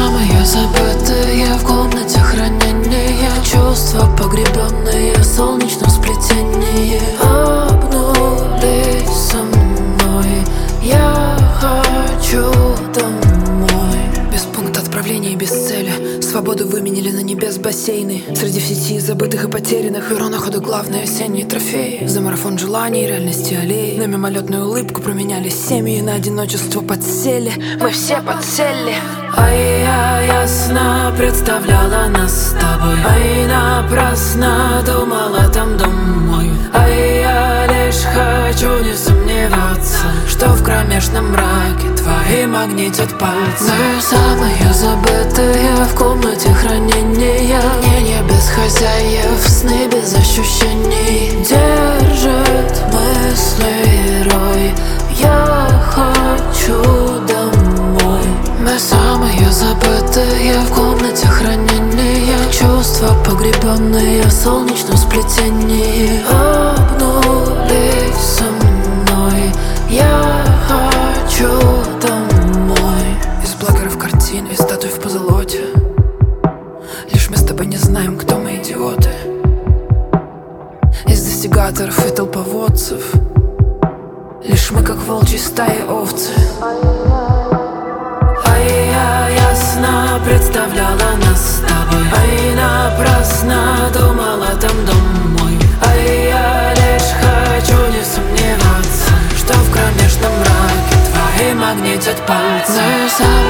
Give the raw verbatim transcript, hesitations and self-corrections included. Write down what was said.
самые забытые в комнате хранения чувства, погребенные в солнечном сплетении, обнулись со мной. Я хочу домой. Без пункта отправления, без цели. Свободу выменили на небес бассейны. Среди в сети забытых и потерянных. Бюро на ходу главные осенние трофеи. За марафон желаний, реальности аллеи. На мимолетную улыбку променялись семьи. На одиночество подсели. Мы все подсели. А я ясно представляла нас с тобой. А и напрасно думала там домой. А я лишь хочу не сомневаться, что в кромешном мраке твои магнитят пальцы. Мы самые забытые в комнате хранения. Мнения без хозяев, сны без ощущений. Держит мысли рой. Я хочу домой. Мы самые забытые в комнате хранения чувства, погребенные в солнечном сплетении, обнулись со мной. Я хочу домой. Из блогеров картин и статуй в позолоте. Лишь мы с тобой не знаем, кто мы, идиоты. Из достигаторов и толповодцев. Лишь мы, как волчьи стаи овцы. А я ясно представляла нас с тобой. А и напрасно думала там домой. А я лишь хочу не сомневаться, что в кромешном мраке твои магнитят пальцы.